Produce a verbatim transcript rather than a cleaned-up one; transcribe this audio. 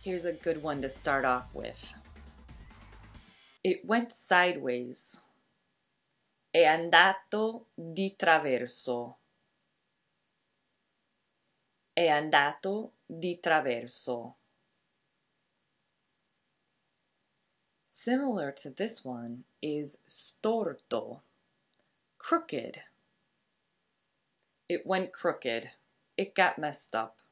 Here's a good one to start off with. It went sideways. È andato di traverso. È andato di traverso. Similar to this one is storto, crooked. It went crooked. It got messed up.